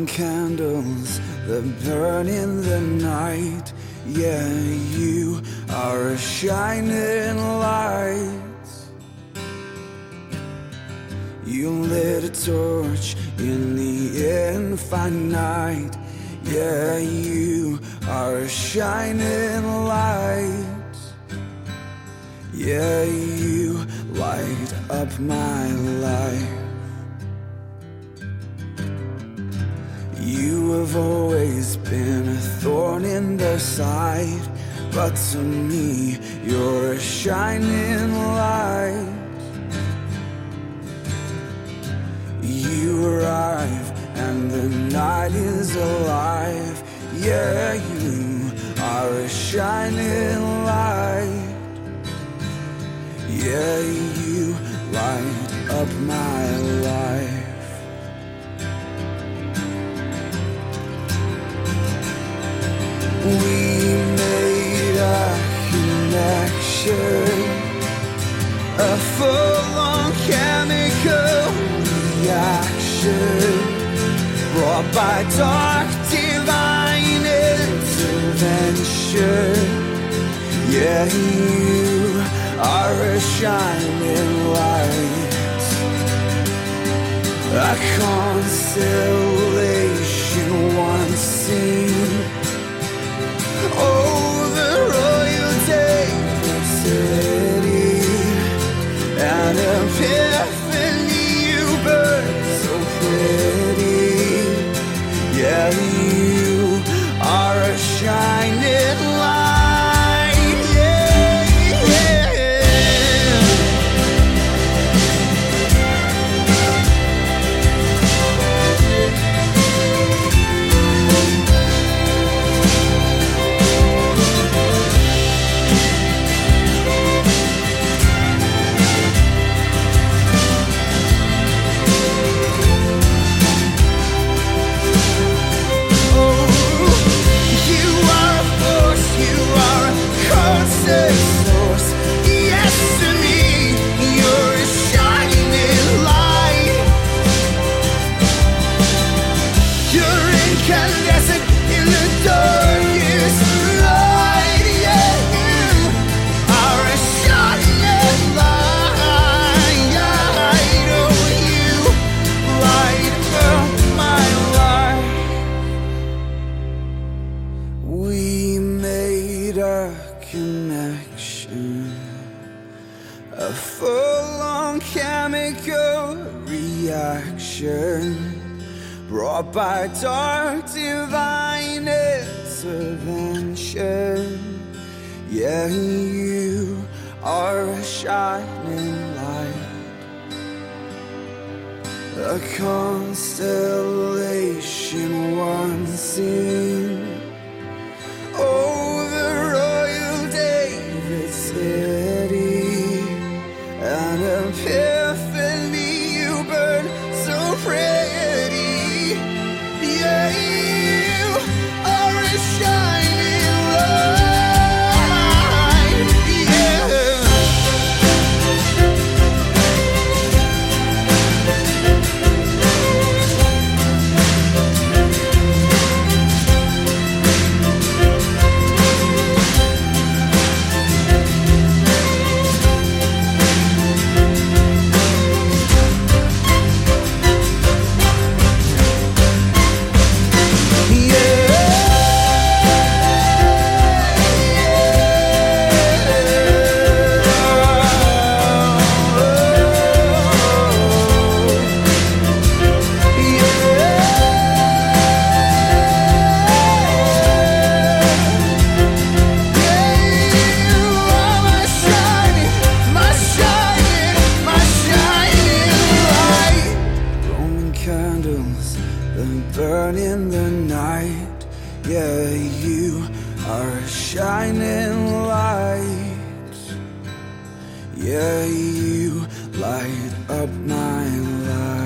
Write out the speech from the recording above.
Roman candles that burn in the night. Yeah, you are a shining light. You lit a torch in the infinite. Yeah, you are a shining light. Yeah, you light up my life. You have always been a thorn in the side, but to me, you're a shining light. You arrive and the night is alive. Yeah, you are a shining light. Yeah, you light up my life. We made a connection, a full-on chemical reaction, brought by dark divine intervention. Yeah, you are a shining light, a constellation once seen. Oh, the royal David city, an epiphany, you burn so pretty. Yeah, you are a shining light. Yeah, yeah. Connection, a full-on chemical reaction, brought by dark divine intervention. Yeah, you are a shining light, a constellation once seen. Oh, the royal David city, an epiphany, you burn so pretty. Yeah, you are a shining light. Yeah. Burn in the night. Yeah, you are a shining light. Yeah, you light up my life.